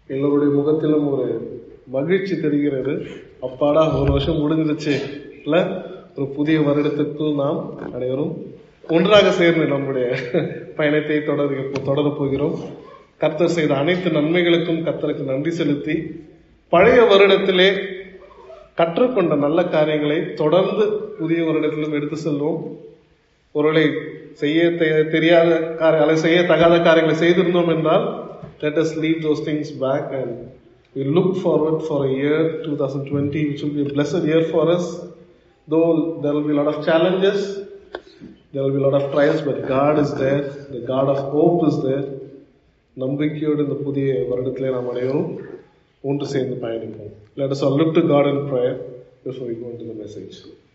எல்லோருடைய முகத்திலும் ஒரு மகிழ்ச்சி தெரிகிறது. அப்பாடா, ஒரு வருஷம் முடிஞ்சிருச்சு இல்ல, ஒரு புதிய வருடத்துக்குள் நாம் அனைவரும் ஒன்றாக சேர்ந்து நம்முடைய பயணத்தை தொடர போகிறோம். கர்த்தர் செய்த அனைத்து நன்மைகளுக்கும் கர்த்தருக்கு நன்றி செலுத்தி, பழைய வருடத்திலே கற்றுக்கொண்ட நல்ல காரியங்களை தொடர்ந்து புதிய வருடத்திலும் எடுத்து செல்வோம். ஒருவேளை செய்ய தகாத காரியங்களை செய்திருந்தோம் என்றால், let us leave those things back and we look forward for a year 2020 which will be a blessed year for us. Though there will be a lot of challenges, there will be a lot of trials, but God is there. The God of hope is there. நம்பிக்கையோடு இந்த புதிய வருடத்திலே நாம் அனைவரும் ஒன்று சேர்ந்து பயணிப்போம். Let us all look to God in prayer before we go into the message.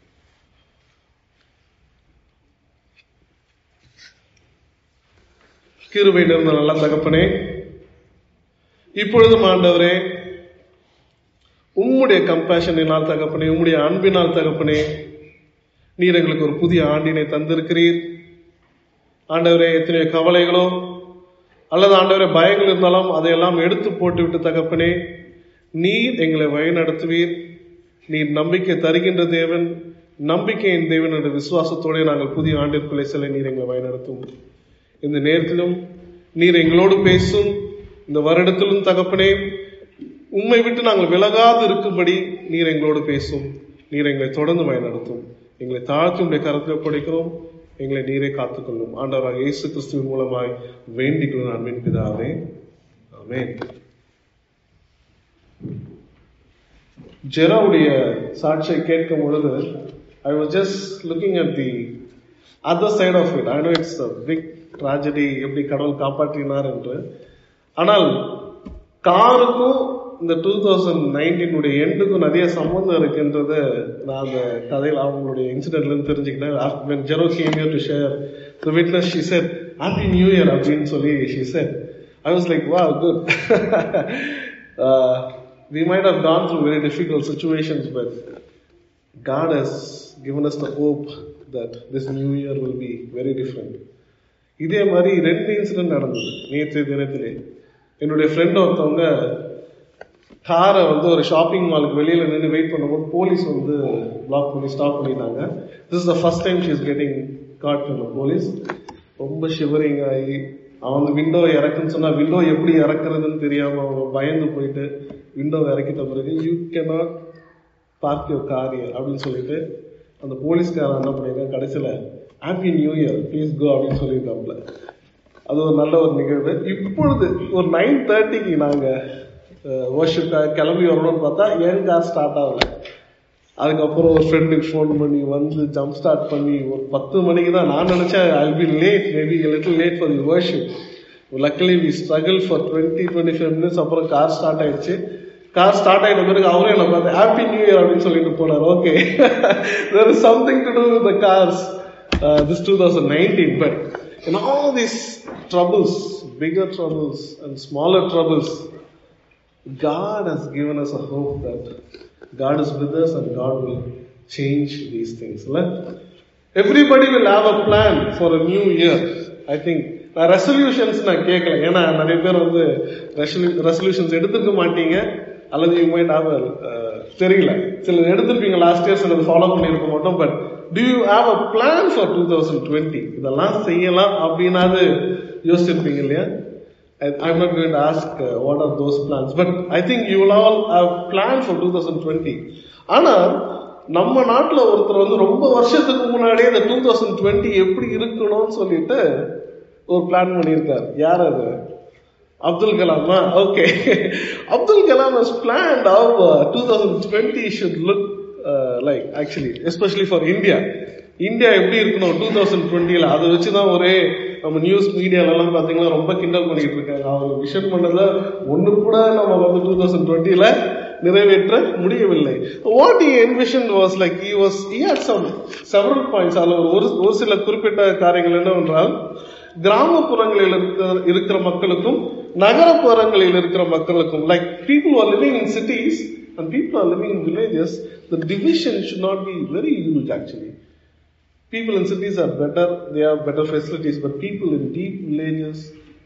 கிருபை நிறைந்த நல்ல தகப்பனே, இப்பொழுதும் ஆண்டவரே, உம்முடைய கம்பேஷனினால் தகப்பனே, உம்முடைய அன்பினால் தகப்பனே, நீர் எங்களுக்கு ஒரு புதிய ஆண்டினை தந்திருக்கிறீர். ஆண்டவரே, எத்தனையோ கவலைகளோ அல்லது ஆண்டவரே பயங்கள் இருந்தாலும் அதையெல்லாம் எடுத்து போட்டுவிட்டு தகப்பனே, நீர் எங்களை வழி நடத்துவீர். நீர் நம்பிக்கை தருகின்ற தேவன், நம்பிக்கையின் தேவன் என்ற விசுவாசத்தோடு நாங்கள் புதிய ஆண்டிற்குள்ளே செல்ல நீர் எங்களை வழி நடத்தும். இந்த நேரத்திலும் நீர் எங்களோடு பேசும். இந்த வருடத்திலும் தகப்பனே, உம்மை விட்டு நாங்கள் விலகாது இருக்கும்படி நீர் எங்களோடு பேசும். நீர் எங்களை தொடர்ந்து வழி நடத்தும். எங்களை தாழ்த்தி உடைய கரத்தில் கொடுக்கிறோம். எங்களை நீரே காத்துக்கொள்ளும். ஆண்டவராக இயேசு கிறிஸ்துவின் மூலமாய் வேண்டிக்கொள்ளும் அன்பின் பிதாவே, ஆமென். ஜெரோவுடைய சாட்சியை கேட்கும் பொழுது I was just looking at the other side of it. I know it's a big tragedy, எப்படி கடவுள் காப்பாற்றினார் என்று. ஆனால் காருக்கும் இந்த 2019 எண்டுக்கும் நிறைய சம்பந்தம் இருக்குன்றது நான் அந்த கதையில் அவங்களுடைய இன்சிடென்ட்ல இருந்து தெரிஞ்சுக்கிட்டேன். When Jero came here to share the witness, she said, Happy New Year அப்படின்னு சொல்லி she said. I was like, wow, good. We might have gone through very difficult situations, but God has given us the hope that this new year will be very different. இதே மாதிரி 2 incident நடந்தது நேற்றைய தினத்திலே. என்னுடைய friend ஒருத்தவங்க காரை ஒரு shopping மாலுக்கு வெளியில நின்று வெயிட் பண்ணும்போது போலீஸ் பிளாக் பண்ணி ஸ்டாப் பண்ணிட்டாங்க. This is the first time she is getting caught from the police. ரொம்ப ஷிவரிங் ஆகி அவன் விண்டோ இறக்குன்னு சொன்னா விண்டோ எப்படி இறக்குறதுன்னு தெரியாம அவங்க பயந்து போயிட்டு விண்டோ இறக்கிட்ட பிறகு you cannot park your car அப்படின்னு சொல்லிட்டு அந்த போலீஸ்காரன் என்ன பண்ணிருக்காங்க, கடைசியில happy new year please go அப்படின்னு சொல்லியிருக்காப்புல. அது ஒரு நல்ல ஒரு நிகழ்வு. இப்பொழுது ஒரு 9:30க்கு நாங்க வர்ஷிப்காக கிளம்பி வரணும்னு பார்த்தா ஏன் கார் ஸ்டார்ட் ஆகல. அதுக்கப்புறம் ஒரு ஃப்ரெண்டுக்கு ஃபோன் பண்ணி ஜம்ப் ஸ்டார்ட் பண்ணி ஒரு 10 மணிக்கு தான் நான் நினைச்சேன் I'll be late, maybe a little late for the worship. Luckily we struggled for 20-25 minutes. அப்புறம் கார் ஸ்டார்ட் ஆயிடுச்சு. கார் ஸ்டார்ட் ஆகிட்ட பிறகு அவரே என்ன பார்த்து ஹாப்பி நியூ இயர் அப்படின்னு சொல்லிட்டு போனார். Okay, there is something to do with the cars this 2019, but in all these troubles, bigger troubles and smaller troubles, God has given us a hope that God is with us and God will change these things. Everybody will have a plan for a new year. I think resolutions நான் கேட்கல, ஏன்னா நிறைய பேர் resolutions எடுத்துக்க மாட்டீங்க அல்லது you might have தெரியல, சிலர் எடுத்திருப்பீங்க லாஸ்ட் இயர், சிலர் ஃபாலோ பண்ணியிருக்க மாட்டோம். But do you have a plan for 2020? இதெல்லாம் செய்யலாம் அப்படின்னாது யோசிச்சிருப்பீங்க இல்லையா? I'm not going to ask what are those plans, but I think you will all have planned for 2020. ஆனா நம்ம நாட்டுல ஒருத்தர் ரொம்ப வருஷத்துக்கு முன்னாடியே இந்த 2020 எப்படி இருக்கணும்னு சொல்லிட்டு ஒரு பிளான் பண்ணியிருக்காரு. யார் அது? அப்துல் கலாமா? Okay, Abdul Kalam has planned how 2020 should look like, actually especially for India. India எப்படி இருக்கணும் 2020ல, அதை வச்சுதான் ஒரே நம்ம நியூஸ் மீடியாலாம் பாத்தீங்கன்னா ரொம்ப கிண்டல் பண்ணிட்டு இருக்காங்க. அவங்க விஷன் பண்ணத ஒண்ணு கூட நம்ம 2020ல நிறைவேற்ற முடியவில்லை. What he envisioned was like he had several points. அதுல ஒரு சில குறிப்பிட்ட காரியங்கள் என்னவென்றால், கிராமப்புறங்களில் இருக்கிற மக்களுக்கும் நகரப்புறங்களில் இருக்கிற மக்களுக்கும், like people who are living in cities and people who are living in villages, the division should not be very huge actually. People in cities are better, they have better facilities, but people in deep villages,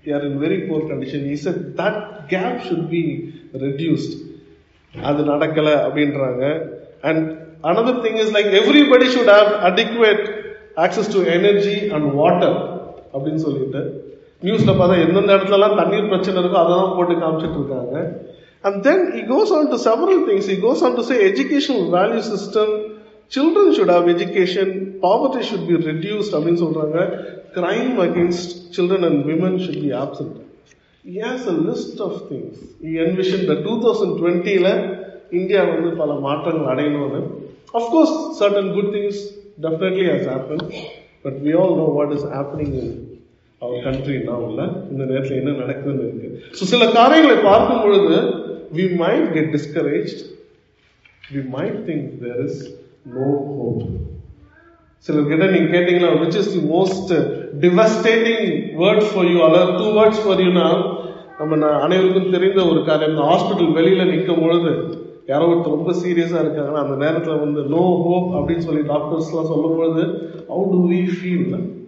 are in very poor condition. He said that gap should be reduced. அது நடக்கல அப்படின்றாங்க. And another thing is like everybody should have adequate access to energy and water அப்படின்னு சொல்லிட்டு நியூஸ்ல பார்த்தா எந்தெந்த இடத்துலலாம் தண்ணீர் பிரச்சனை இருக்கோ அதை தான் போட்டு காமிச்சிட்டு இருக்காங்க. And then he goes on to several things. He goes on to say educational value system, children should have education, poverty should be reduced அப்படின்னு சொல்றாங்க. Crime against children and women should be absent. He has a list of things. He envisioned that 2020ல India வந்து பல மாற்றங்கள் அடையணும்னு. Of course, certain good things definitely has happened, but we all know what is happening in our country now. இந்த நேரத்தில் என்ன நடக்குதுன்னு இருக்கு. ஸோ சில காரியங்களை பார்க்கும் பொழுது we might get discouraged. We might think there is no hope. சிலர்கிட்ட நீங்க கேட்டீங்களா which is the most devastating word for you, அல்லது 2 words for you now, நம்ம அனைவருக்கும் தெரிந்த ஒரு காரியம். ஹாஸ்பிட்டல் வெளியில நிற்கும் பொழுது யாரோ ஒருத்தர் ரொம்ப சீரியஸா இருக்காங்கன்னா அந்த நேரத்தில் வந்து நோ ஹோப் அப்படின்னு சொல்லி டாக்டர்ஸ்லாம் சொல்லும் பொழுது how do we feel?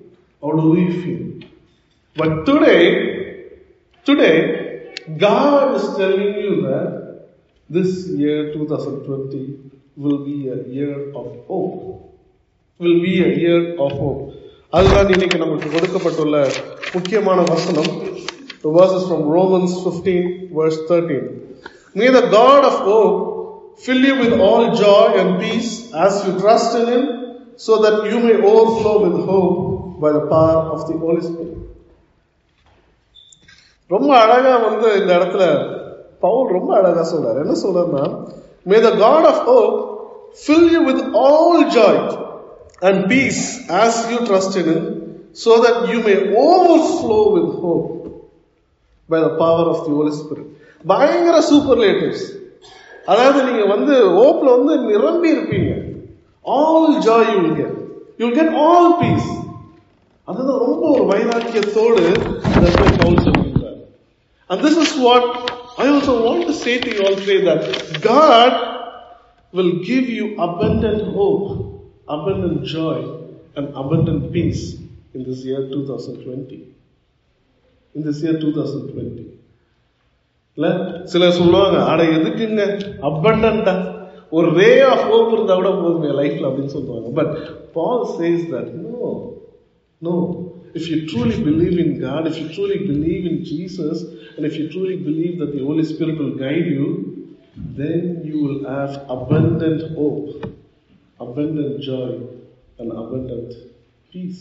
But today God is telling you that this year 2020 will be a year of hope. அதுதான் இன்னைக்கு நமக்கு கொடுக்கப்பட்டுள்ள முக்கியமான வசனம். The verses from Romans 15 verse 13. May the God of hope fill you with all joy and peace as you trust in Him, so that you may overflow with hope by the power of the Holy Spirit. ரொம்ப அழகா வந்து இந்த இடத்துல பவுல் ரொம்ப அழகா சொல்றாரு. என்ன சொல்றாருன்னா, may the God of hope fill you with all joy and peace as you trust in Him, so that you may overflow with hope by the power of the Holy Spirit. பயங்கர superlatives. அதாவது நீங்க வந்து ஹோப்ல வந்து நிரம்பி இருப்பீங்க. All joy you will get all peace. அதுதான் ரொம்ப ஒரு வைராக்கியத்தோடு பவுல் சொல்லியிருக்கார். And this is what I also want to say to you all today, that God will give you abundant hope, abundant joy and abundant peace in this year 2020. In this year 2020. சிலர் சொல்லுவாங்க, அட எதுக்குங்க abundant ஒரு ரே of hope இருந்தா கூட போதுமே லைஃப்ல அப்படின்னு சொல்லுவாங்க. But Paul says that no, if you truly believe in God, if you truly believe in Jesus, and if you truly believe that the Holy Spirit will guide you, then you will have abundant hope, abundant joy and abundant peace.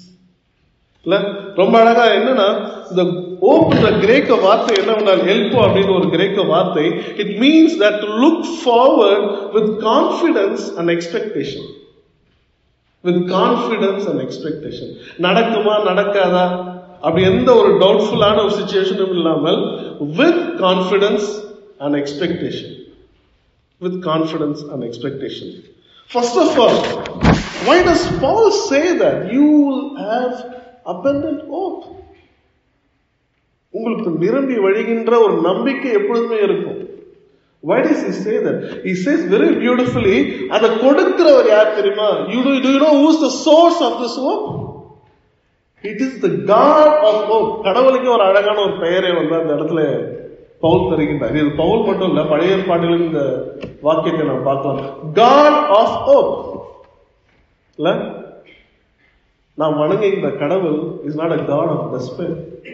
ரொம்ப அழகா என்னன்னா, இந்த ஓப்ன்ற கிரேக்க வார்த்தை என்னவென்னா ஹெல்போ அப்படின்னு ஒரு கிரேக்க வார்த்தை. It means that to look forward with confidence and expectation. With confidence and expectation. நடக்குமா நடக்காதா அப்படி எந்த ஒரு டவுட்ஃபுல்லான ஒரு சிச்சுவேஷனும் இல்லாமல் with confidence and expectation. With confidence and expectation. First of all, why does Paul say that you will have abundant hope? உங்களுக்கு நிரம்பி வழிகின்ற ஒரு நம்பிக்கை எப்பொழுதுமே இருக்கும். Why does he say that? He says very beautifully, அதை கொடுக்கிறவர் யார் தெரியுமா? Do you know who is the source of this hope? It is the God of hope. கடவுளுக்கு ஒரு அழகான ஒரு பெயரை வந்து அந்த இடத்துல பவுல் தருகின்றார். இது பவுல் மட்டும் இல்ல, பழைய ஏற்பாட்டிலும் இந்த வாக்கியத்தை நாம் பார்க்கலாம். God of hope. இல்ல, நாம் வணங்குகின்ற கடவுள் is not a God of despair.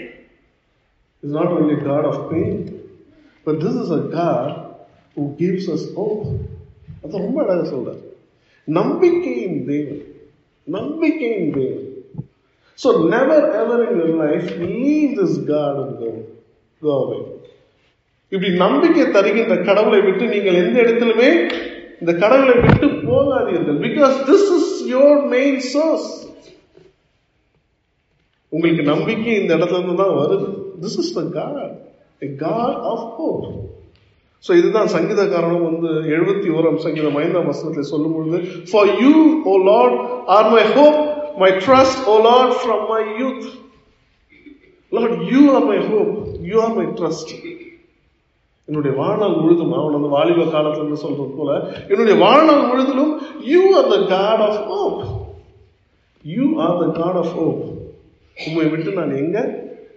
Is not only a God of pain, but this is a God who gives us hope. அது ரொம்ப அழகா சொல்றார். நம்பிக்கையின் தேவன். நம்பிக்கையின் தேவன். So never ever in your life leave this God and go away. இப்படி நம்பிக்கை தருகின்ற கடவுளை விட்டு நீங்கள் எந்த இடத்திலுமே இந்த கடவுளை விட்டு போகாதீர்கள். Because this is your main source. உங்களுக்கு நம்பிக்கை இந்த இடத்துல இருந்து தான் வருது. This is the God, a God of hope. So இதுதான் சங்கீதக்காரனும் வந்து 71ஆம் சங்கீதம் 5ஆம் வசனத்தில் சொல்லும் பொழுது, For you, O Lord, are my hope, my trust, O Lord, from my youth. Lord, you are my hope, you are my trust. என்னுடைய வாழ்நாள் முழுதும், அவன் அந்த வாலிப காலத்துல இருந்து சொல்றது போல, என்னுடைய வாழ்நாள் முழுதிலும் you are the God of hope. You are the God of hope. உண்மை விட்டு நான் எங்க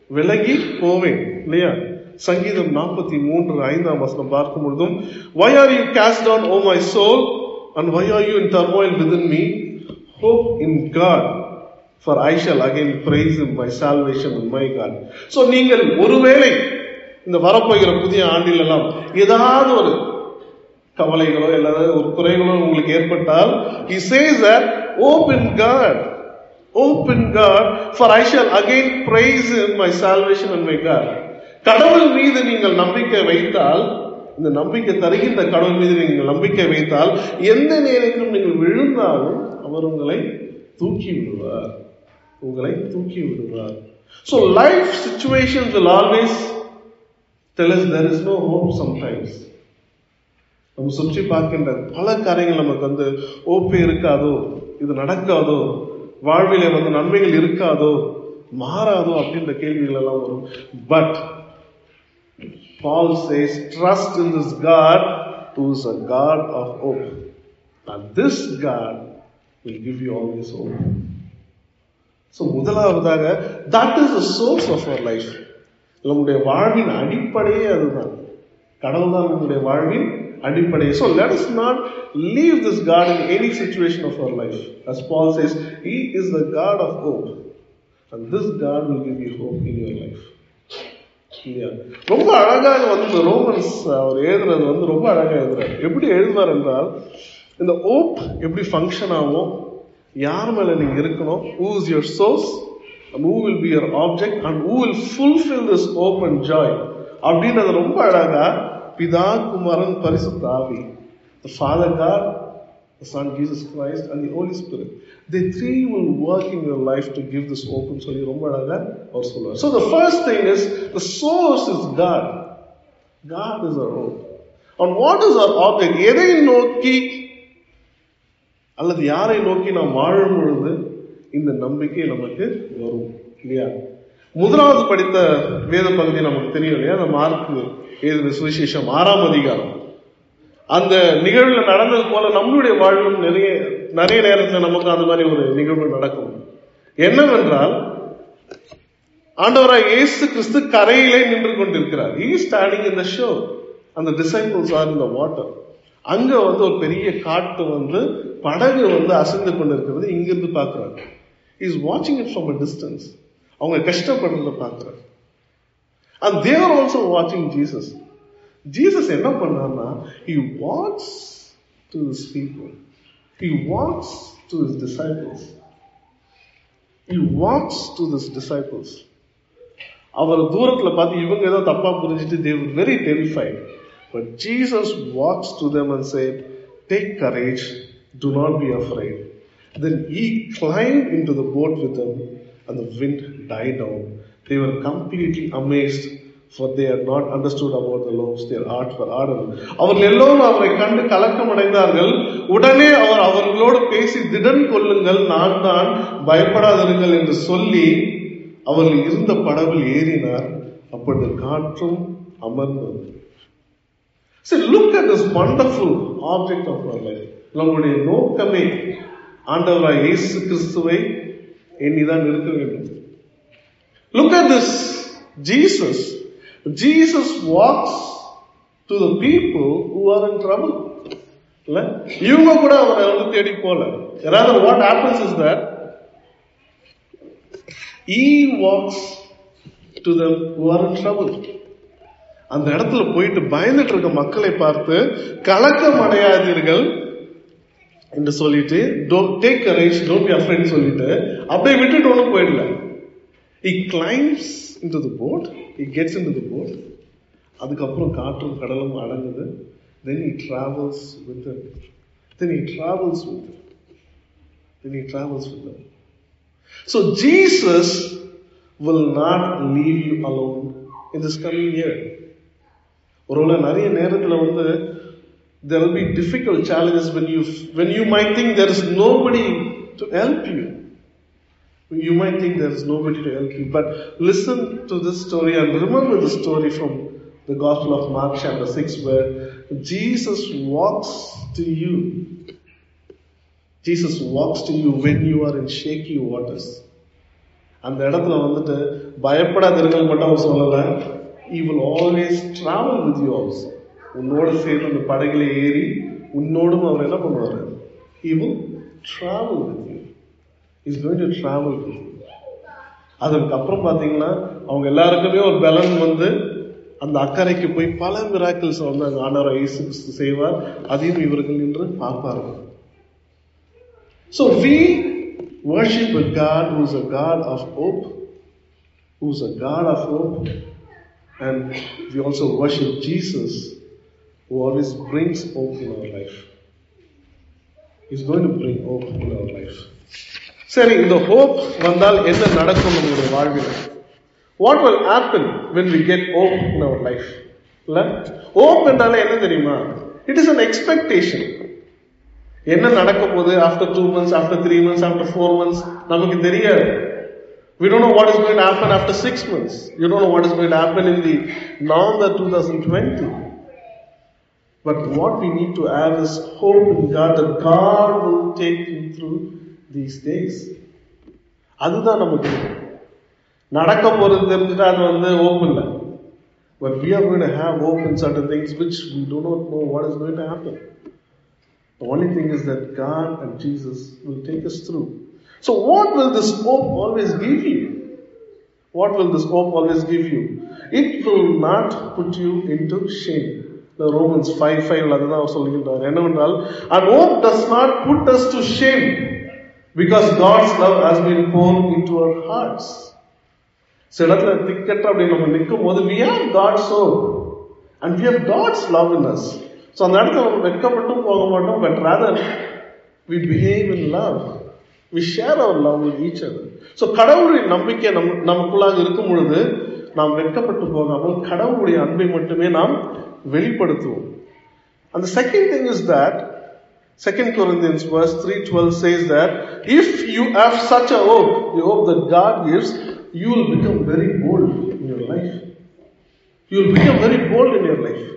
விலகி போவேன். இல்லையா? சங்கீதம் 43:5 பார்க்கும் பொழுதும், why are you cast down, O my soul, and why are you in turmoil within me? Hope in God, for I shall again praise him, my salvation and my God. So நீங்கள் ஒருவேளை இந்த வரப்போகிற புதிய ஆண்டில் எல்லாம் ஏதாவது ஒரு கவலைகளோ அல்லது ஒரு குறைகளோ உங்களுக்கு ஏற்பட்டால், he says that hope in God, hope in God, for I shall again praise him, my salvation and my God. கடவுள் மீது நீங்கள் நம்பிக்கை வைத்தால், இந்த நம்பிக்கை தருகின்ற கடவுள் மீது நீங்கள் நம்பிக்கை வைத்தால், எந்த நேரத்திலும் நீங்கள் விழுந்தாலும் அவர் உங்களை தூக்கி விடுவார், உங்களை தூக்கி விடுவார். So life situations will always tell us there is no hope sometimes. நம்ம சுற்றி பார்க்கின்ற பல காரியங்கள் நமக்கு ஓப்பே இருக்காதோ, இது நடக்காதோ, வாழ்விலே நன்மைகள் இருக்காதோ, மாறாதோ அப்படின்ற கேள்விகள் எல்லாம் வரும். But Paul says, trust in this God who is a God of hope, and this God will give you always hope. So முதலாவதாக, that is the source of our life. நம்முடைய வாழ்வின் அடிப்படையே அதுதான். கடவுள் தான் நம்முடைய வாழ்வின் அடிப்படை. So let us not leave this God in any situation of our life. As Paul says, he is the God of hope, and this God will give you hope in your life. ரொம்ப அழகாக Romans அவர் எழுதுறது ரொம்ப அழகாக எழுதுறாரு. எப்படி எழுதுவார் என்றால், இந்த ஹோப் எப்படி ஃபங்க்ஷன் ஆகும், யார் மேல நீங்க இருக்கணும், who is your source and who will be your object and who will fulfill this hope and joy அப்படின்றது ரொம்ப அழகா பிதா, குமாரன், பரிசுத்த ஆவி, the Father God, the Son Jesus Christ and the Holy Spirit, the three will work in your life to give this hope ன்னு சொல்லி ரொம்ப அழகா அவர் சொல்லுவார். So the first thing is, the source is God. God is our hope. And what is our object? எதை நோக்கி அல்லது யாரை நோக்கி நாம் வாழும் பொழுது இந்த நம்பிக்கை நமக்கு வரும், இல்லையா? முதலாவது படித்த வேத பகுதி நமக்கு தெரியும், இல்லையா? அந்த மார்க் எழுதின சுவிசேஷம் 6ஆம் அதிகாரம். அந்த நிகழ்வுல நடந்தது போல நம்மளுடைய வாழ்வும் நிறைய நேரத்தில் நமக்கு அந்த மாதிரி ஒரு நிகழ்வு நடக்கும். என்னவென்றால், ஆண்டவராய் இயேசு கிறிஸ்து கரையிலே நின்று கொண்டிருக்கிறார். he is standing in the shore and the disciples are in the water. அங்க ஒரு பெரிய காட்டு படகு அசைந்து கொண்டிருக்கிறது. இங்கிருந்து பார்க்கிறார். he is watching it from a distance. அவங்க கஷ்டப்படுறத பார்க்கிறார். and they are also watching Jesus. Jesus என்ன பண்ணார்னா, he walks to his people, he walks to his disciples, he walks to his disciples. அவர் தூரத்துல பார்த்து இவங்க ஏதோ தப்பா புரிஞ்சிட்டு they were very terrified. But Jesus walks to them and said, take courage, do not be afraid. Then he climbed into the boat with them and the wind died down. They were completely amazed, for they had not understood about the loaves. Their hearts were hardened. அவர்கள் எல்லோரும் அவரை கண்டு கலக்கம் அடைந்தார்கள். உடனே அவர் அவர்களோடு பேசி, திடன் கொள்ளுங்கள், நான் தான், பயப்படாதிருங்கள் என்று சொல்லி அவர்கள் இருந்த படவில் ஏறினார். அப்பொழுது காற்றும் அமர்ந்தது. See, look at this wonderful object of our life. நம்முடைய நோக்கமே ஆண்டவராய் இயேசு கிறிஸ்துவை எண்ணிதான் இருக்க வேண்டும். Look at this. Jesus walks to the people who are in trouble. இவங்க கூட அவரை தேடி போல. Rather, what happens is that he walks to them who are in trouble. அந்த இடத்துல போயிட்டு பயந்துட்டு இருக்க மக்களை பார்த்து, கலக்கம் அடையாதீர்கள் என்று சொல்லிட்டு, don't take courage, don't be afraid சொல்லிட்டு அப்படியே விட்டுட்டு ஒன்றும் போயிடல. he climbs into the boat, he gets into the boat. அதுக்கப்புறம் காற்றும் கடலும் அடங்குது. then he travels with them. So Jesus will not leave you alone in this coming year. ஒருவேளை நிறைய நேரத்தில் there will be difficult challenges when you might think there is nobody to help you. You might think there is nobody to help you. But listen to this story and remember the story from the Gospel of Mark chapter 6, where Jesus walks to you. Jesus walks to you when you are in shaky waters. அந்த இடத்துல வந்துட்டு பயப்படாதீர்கள் மட்டும் அவர் சொல்லல, he will always travel with you also. உன்னோடு சேர்ந்து அந்த படகுல ஏறி உன்னோடும் அவர் என்ன பண்ணுவாரு? He will travel with you. He is going to travel with you. அதுக்கப்புறம் பாத்தீங்கன்னா அவங்க எல்லாருக்குமே ஒரு பலன் வந்து அந்த அக்கறைக்கு போய் பல மிராக்கிள்ஸ் வந்து அங்க ஆண்டவர் இயேசு கிறிஸ்து செய்வார். அதையும் இவர்கள் என்று பார்ப்பார்கள். So we worship a God who is a God of hope, who is a God of hope, and we also worship Jesus, who always brings hope in our life. He's going to bring hope in our life. சரி, இந்த hope வந்தால் என்ன நடக்கும் நம்முடைய வாழ்வில்? What will happen when we get hope in our life? இல்ல, hope என்றாலே என்ன தெரியுமா? It is an expectation. என்ன நடக்க போகுது after 2 months, after 3 months, after 4 months நமக்கு தெரியாது. We don't know what is going to happen after 6 months. You don't know what is going to happen in the November 2020. But what we need to have is hope in God, that God will take you through these days. அதுதான் நமக்கு நடக்க போறது தெரிஞ்சுட்டா அது வந்து hope இல்லை. But we are going to have hope in certain things which we do not know what is going to happen. The only thing is that God and Jesus will take us through. So what will this hope always give you? What will this hope always give you? It will not put you into shame. The Romans 5:5 அதுதான் அவர் சொல்லுகின்றார். என்னவென்றால், and hope does not put us to shame because God's love has been poured into our hearts. சில இடத்துல திக்கற்ற அப்படி நம்ம நிற்கும் போது we have God's hope and we have God's love in us. So அந்த இடத்துல நம்ம வெட்கப்பட்டும் போக மாட்டோம், but rather we behave in love. We share our love with each other. So கடவுளுடைய நம்பிக்கை நமக்குள்ளாக இருக்கும் பொழுது நாம் வெட்கப்பட்டு போகாமல் கடவுளுடைய அன்பை மட்டுமே நாம் வெளிப்படுத்துவோம். And the second thing is that 2 Corinthians verse 3:12 says that if you have such a hope, the hope that God gives, you will become very bold in your life. You will become very bold in your life.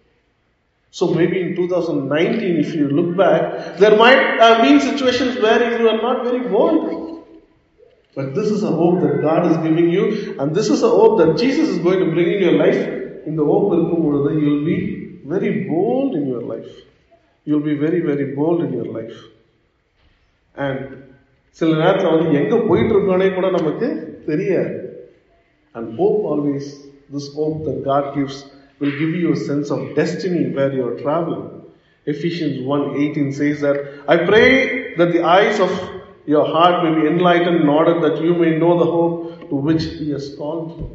So maybe in 2019, if you look back, there might have been situations where you are not very bold. But this is a hope that God is giving you, and this is a hope that Jesus is going to bring in your life. In the hope you will be very bold in your life. You will be very, very bold in your life. And சில நேரத்தில் வந்து எங்க போயிட்டு இருக்கோனே கூட நமக்கு தெரியாது. And hope always, this hope that God gives, will give you a sense of destiny where you are traveling. Ephesians 1:18 says that, I pray that the eyes of your heart may be enlightened in order that you may know the hope to which He has called you.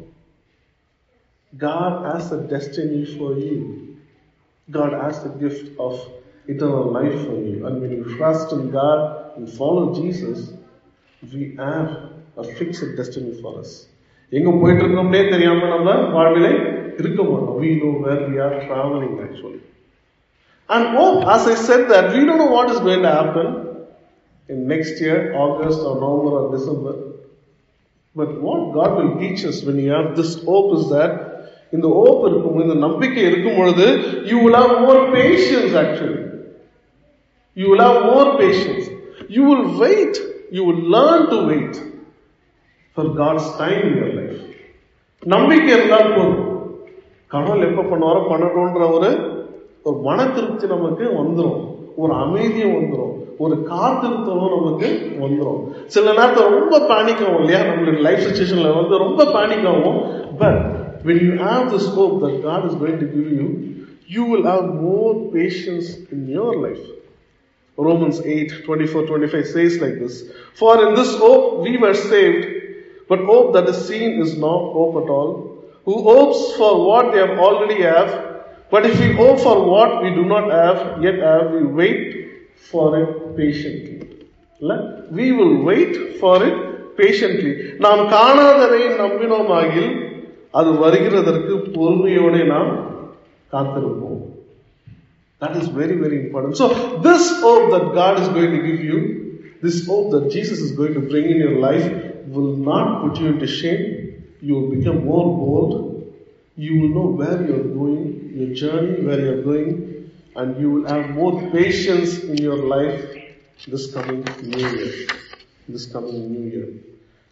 God has a destiny for you. God has the gift of eternal life for you. And when you trust in God and follow Jesus, we have a fixed destiny for us. எங்க போயிட்டு இருக்கோம்னே தெரியாம நம்ம வாழ்விலே இருக்க மாட்டோம். We know where we are traveling actually. And hope, as I said that, we don't know what is going to happen in next year, August or November or December. But what God will teach us when you have this hope is that, இந்த hope இருக்கும், இந்த நம்பிக்கை இருக்கும் பொழுது, you will have more patience actually. You will have more patience. You will wait. You will learn to wait for God's time in your life. நம்பிக்கை இருந்தால் போதும். கடவுள் எப்ப பண்ணுவாரோ பண்ணணும்ன்ற ஒரு மன திருப்தி நமக்கு வந்துடும், ஒரு அமைதியும் வந்துடும், ஒரு காத்திருத்தலும் நமக்கு வந்துடும். சில நேரத்தில் ரொம்ப பேனிக் ஆகும் இல்லையா, நம்மளுடைய லைஃப் சிச்சுவேஷன்ல வந்து ரொம்ப பேனிக் ஆகும். But when you have this hope that God is going to give you, you will have more patience in your life. Romans 8:24-25 says like this, for in this hope we were saved, but hope that is seen is not hope at all. Who hopes for what they have already have? But if we hope for what we do not have, yet have, we wait for it patiently. We will wait for it patiently. நாம் காணாததை நம்பினோமாகில் அது வருகிறதற்கு பொறுமையோடு நாம் காத்திருப்போம். That is very, very important. So this hope that God is going to give you, this hope that Jesus is going to bring in your life, will not put you into shame. You will become more bold. You will know where you are going, your journey, where you are going, and you will have more patience in your life this coming new year. This coming new year.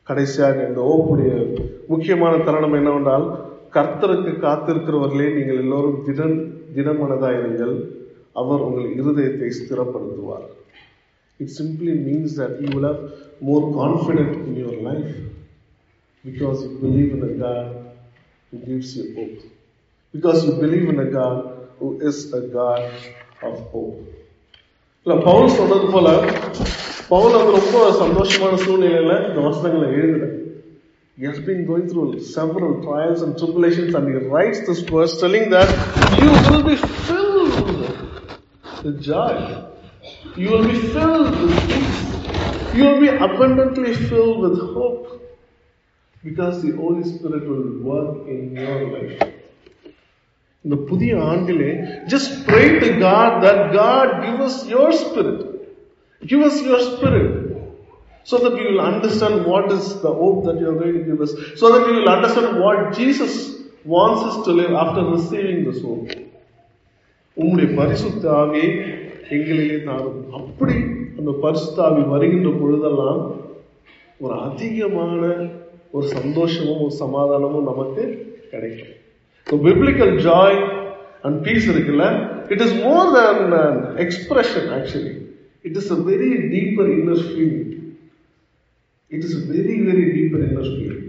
கடைசியாக இந்த ஓப்புடைய முக்கியமான தருணம் என்னவென்றால், கர்த்தருக்கு காத்திருக்கிறவர்களே நீங்கள் எல்லோரும் திடமனதாயிருங்கள், அவர் உங்கள் இருதயத்தை ஸ்திரப்படுத்துவார். It simply means that you will have more confidence in your life because you believe in a God who gives you hope. Because you believe in a God who is a God of hope. Pavul சொன்னது போல, பவுல் ரொம்ப சந்தோஷமான சூழ்நிலையில இந்த வசனங்களை எழுதுறார். He has been going through several trials and tribulations, and he writes this verse telling that you will be filled with joy. You will be filled with peace. You will be abundantly filled with hope because the Holy Spirit will work in your life. இந்த புதிய ஆண்டிலே just pray to God that God give us your spirit. Give us your spirit so that we will understand what is the hope that you are going to give us, so that we will understand what Jesus wants us to live after receiving this hope. உம்முடைய பரிசுத்த ஆவியை எங்களிலே தாரும். அப்படி அந்த பரிசுத்த ஆவி வருகின்ற பொழுதெல்லாம் ஒரு அதிகமான ஒரு சந்தோஷமும் ஒரு சமாதானமும் நமக்கு கிடைக்கும். So biblical joy and peace இருக்குல்ல, it is more than an expression actually. It is a very deeper inner feeling. It is a very, very deeper inner feeling.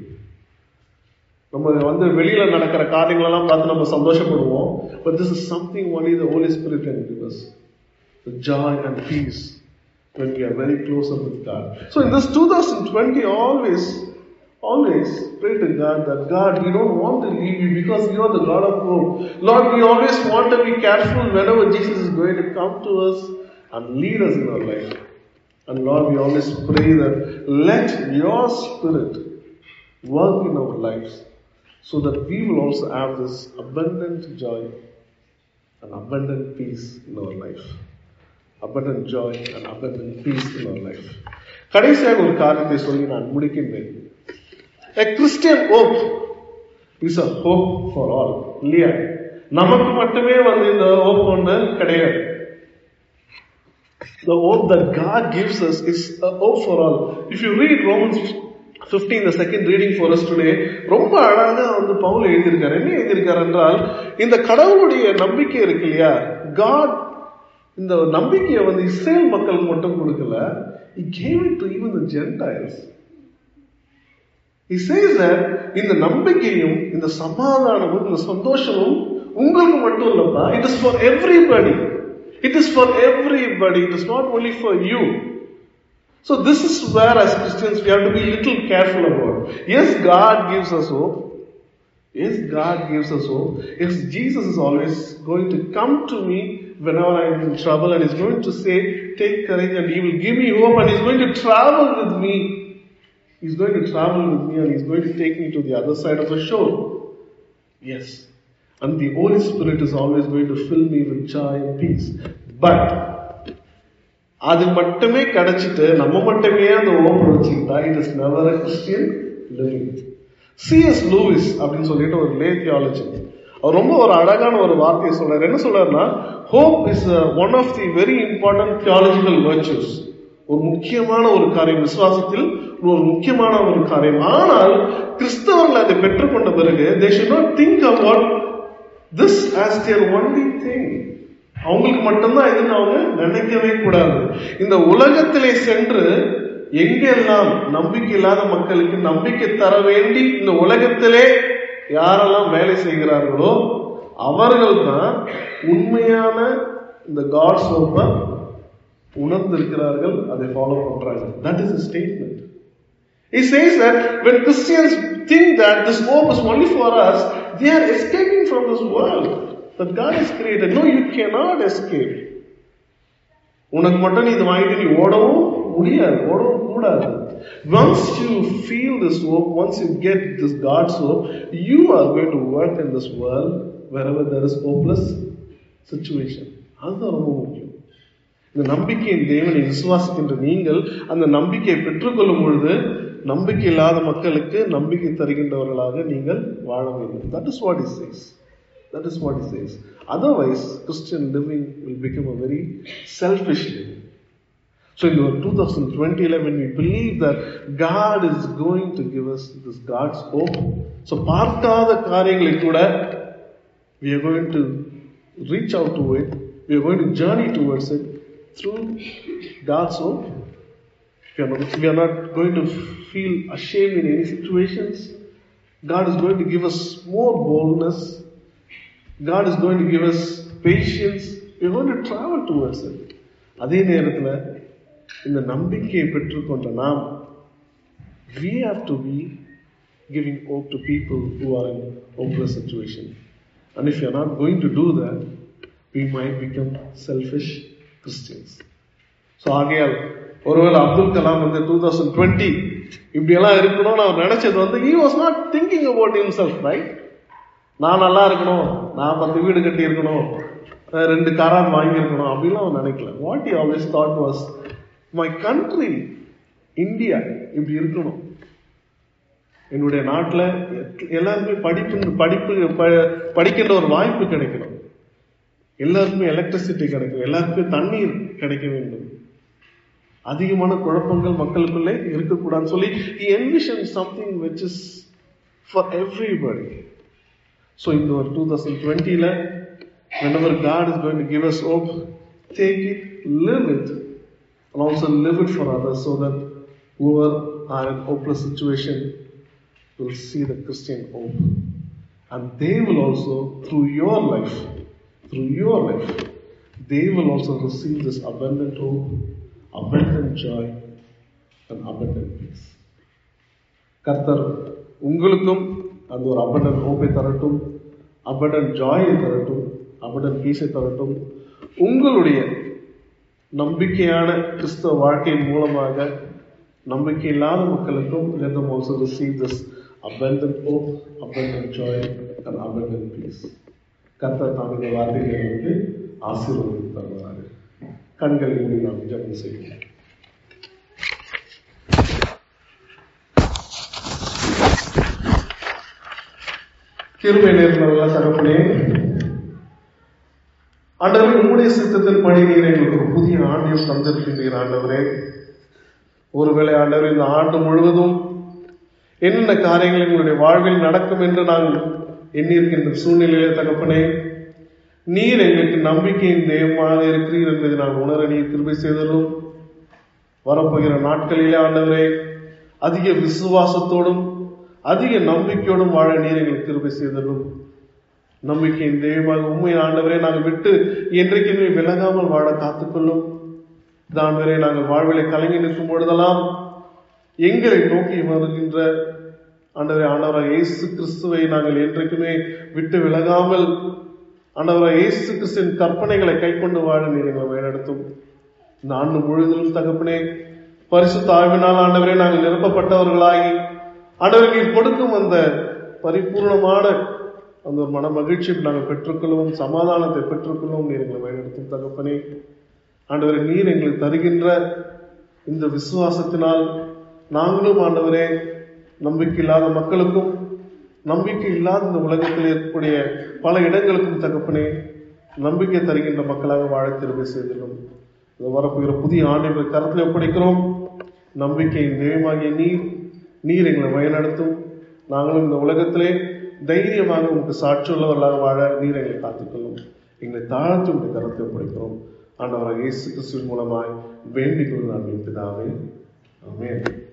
நம்ம வெளியில நடக்கிற காரியங்களெல்லாம் பார்த்து நம்ம சந்தோஷப்படுவோம். But this is something only the Holy Spirit can give us. The joy and peace when we are very closer with God. So in this 2020, always pray to God that God, we don't want to leave you because you are the God of hope. Lord, we always want to be careful whenever Jesus is going to come to us and lead us in our life. And Lord, we always pray that let your Spirit work in our lives so that we will also have this abundant joy and abundant peace in our life. Abundant joy and abundant peace in our life. கடைசியாக ஒரு காரியத்தை சொல்லி நான் முடிக்கின்றேன். A Christian hope is a hope for all. இல்லையா? நமக்கு மட்டுமே இந்த hope ஒன்று கிடையாது. The hope that God gives us is a hope for all. If you read Romans 15, the second reading for us today, ரொம்ப அழகா பவுல் எழுதியிருக்காரு. என்ன எழுதியிருக்காரு என்றால், இந்த கடவுளுடைய நம்பிக்கை இருக்கு இல்லையா, God இந்த நம்பிக்கையை இஸ்ரேல் மக்களுக்கு மட்டும் கொடுக்கல, He gave it to even the Gentiles. He says that இந்த நம்பிக்கையும் இந்த சமாதானமும் இந்த சந்தோஷமும் உங்களுக்கு மட்டும் இல்லப்பா, it is for everybody. It is for everybody. It is not only for you. So this is where as Christians we have to be a little careful about. Yes, God gives us hope. Yes, God gives us hope. Yes, Jesus is always going to come to me whenever I am in trouble and is going to say, take courage, and He will give me hope, and He is going to travel with me. He is going to travel with me and He is going to take me to the other side of the shore. Yes. And the Holy Spirit is always going to fill me with joy and peace. But அது மட்டுமே கிடைச்சிட்டு நம்ம மட்டுமே அந்த hope வச்சுக்கிட்டா it is never a Christian living. C.S. Lewis அப்படின்னு சொல்லிட்டு ஒரு லே தியாலஜியன், அவர் ரொம்ப ஒரு அழகான ஒரு வார்த்தையை சொல்றாரு. என்ன சொல்றாருன்னா, hope is one of the very important theological virtues. ஒரு முக்கியமான ஒரு காரியம், விசுவாசத்தில் ஒரு முக்கியமான ஒரு காரியம். ஆனால் கிறிஸ்தவர்கள் அதை பெற்றுக்கொண்ட பிறகு they should not think about this as their only thing. அவங்களுக்கு மட்டும்தான் இதுன்னு அவங்க நினைக்கவே கூடாது. இந்த உலகத்திலே சென்று எங்கெல்லாம் நம்பிக்கை இல்லாத மக்களுக்கு நம்பிக்கை தர வேண்டி இந்த உலகத்திலே யாரெல்லாம் வேலை செய்கிறார்களோ அவர்கள் தான் உண்மையான இந்த காட்ஸ் ஹோப்பை உணர்ந்திருக்கிறார்கள், அதை ஃபாலோ பண்றாங்க. That is a statement. He says that when Christians think that this hope is only for us, they are escaping from this world that God has created. No, you cannot escape. உனக்கு மட்டும் நீ இதை வாங்கிட்டு நீ ஓடவும் முடியாது, ஓடவும் கூடாது. Once you feel this hope, once you get this God's hope, you are going to work in this world wherever there is hopeless situation. அதுதான் ரொம்ப முக்கியம். இந்த நம்பிக்கையின் தேவனை விசுவாசிக்கின்ற நீங்கள் அந்த நம்பிக்கையை பெற்றுக்கொள்ளும் பொழுது நம்பிக்கை இல்லாத மக்களுக்கு நம்பிக்கை தருகின்றவர்களாக நீங்கள் வாழ வேண்டும். That is what he says. That is what he says. Otherwise, Christian living will become a very selfish living. So in the 2020, when we believe that God is going to give us this God's hope, so பார்க்காத காரியங்களை கூட we are going to reach out to it, we are going to journey towards it through God's hope. We are not going to feel ashamed in any situations. God is going to give us more boldness. God is going to give us patience. We are going to travel towards it. அதே நேரத்தில் இந்த நம்பிக்கையை பெற்றுக்கொண்ட நாம், we have to be giving hope to people who are in hopeless situation. And if you are not going to do that, we might become selfish Christians. So ஆகையால் ஒருவேளை அப்துல் கலாம் 2020 இப்படியெல்லாம் இருக்கணும்னு அவர் நினைச்சது he was not thinking about himself, right? நான் நல்லா இருக்கணும், நான் 10 வீடு கட்டி இருக்கணும், 2 காரான் வாங்கி இருக்கணும் அப்படிலாம் அவர் நினைக்கல. What he always thought was, my country, India இப்படி இருக்கணும். என்னுடைய நாட்டில் எல்லாருமே படிக்கின்ற ஒரு வாய்ப்பு கிடைக்கணும், எல்லாருக்குமே எலக்ட்ரிசிட்டி கிடைக்கும், எல்லாருக்குமே தண்ணீர் கிடைக்க வேண்டும், அதிகமான குழப்பங்கள் மக்களுக்குள்ளே இருக்கக்கூடாதுன்னு சொல்லி he envisioned something which is for everybody. So in the 2020, whenever God is going to give us hope, take it, live it, and also live it for others, so that whoever are in hopeless situation will see the Christian hope, and they will also, through your life, they will also receive this abundant hope, abundant joy, and abundant peace. கர்த்தர் உங்களுக்கும் அந்த ஒரு abundant hope தரட்டும், abundant joy தரட்டும், abundant peace தரட்டும். உங்களுடைய நம்பிக்கையான கிறிஸ்தவ வாழ்க்கையின் மூலமாக நம்பிக்கை இல்லாத மக்களுக்கும் let them also receive this abundant hope, abundant joy, and abundant peace. கர்த்தர் தாம் இந்த வார்த்தைகளுக்கு ஆசீர்வாதம் தருவார்கள். கண்கள் மூடி நாம் ஜெபம் செய்வோம். கிருபை நிறைந்த தகப்பனே, ஆண்டவரே, உம்முடைய சித்தத்தின் படி நீர் எங்களுக்கு ஒரு புதிய ஆண்டையும் தந்திருக்கின்றீர். ஆண்டவரே, ஒருவேளை ஆண்டவரே இந்த ஆண்டு முழுவதும் என்னென்ன காரியங்கள் எங்களுடைய வாழ்வில் நடக்கும் என்று நாங்கள் எண்ணியிருக்கின்ற சூழ்நிலையிலே தகப்பனே, நீர் எங்களுக்கு நம்பிக்கையின் தெய்வமாக இருக்கிறீர் என்பதை நான் உணர நீர் கிருபை செய்தலும், வரப்போகிற நாட்களிலே ஆண்டவரே அதிக விசுவாசத்தோடும் அதிக நம்பிக்கையோடும் வாழ நீர் எங்களுக்கு கிருபை செய்தலும், நம்பிக்கையின் தெய்வமாக உண்மை ஆண்டவரே நாங்கள் விட்டு என்றைக்குமே விலகாமல் வாழ காத்துக்கொள்ளும். ஆண்டவரே, நாங்கள் வாழ்விலை கலங்கி நிற்கும் பொழுதெல்லாம் எங்களை நோக்கி வருகின்ற ஆண்டவராக இயேசு கிறிஸ்துவை நாங்கள் என்றைக்குமே விட்டு விலகாமல் ஆண்டவராக இயேசு கிறிஸ்துவின் கற்பனைகளை கை கொண்டு வாழ நீர் எங்களை வழிநடத்தும். இந்த ஆண்டு முழுவதும் தகப்பனே, பரிசுத்த ஆவியினால் ஆண்டவரே நாங்கள் நிரப்பப்பட்டவர்களாகி ஆண்டவரை நீர் கொடுக்கும் அந்த பரிபூர்ணமான அந்த ஒரு மன மகிழ்ச்சியை நாங்கள் பெற்றுக்கொள்ளவும், சமாதானத்தை பெற்றுக்கொள்ளவும் நீர் எங்களை வழிநடத்தும் தகப்பனே. ஆண்டவரை நீர் எங்களுக்கு தருகின்ற இந்த விசுவாசத்தினால் நாங்களும் ஆண்டவரே நம்பிக்கை இல்லாத மக்களுக்கும், நம்பிக்கை இல்லாத இந்த உலகத்தில் இருக்கக்கூடிய பல இடங்களுக்கும் தகப்பனே நம்பிக்கை தருகின்ற மக்களாக வாழ திரும்பி செய்திடும். இதை வரப்போகிற புதிய ஆண்டு கருத்தில் ஒப்படைக்கிறோம். நம்பிக்கையின் தெய்வமாகிய நீர் எங்களை வழிநடத்தும். நாங்களும் இந்த உலகத்திலே தைரியமாக உங்களுக்கு சாட்சியுள்ளவர்களாக வாழ நீர் எங்களை காத்துக்கொள்ளும். எங்களை தாழ்த்து உங்கள் கருத்தை ஒப்படைக்கிறோம். ஆண்டவராக இயேசு கிறிஸ்துவின் மூலமாய் வேண்டிக் கொள்ளும் பிதாவே, ஆமென்.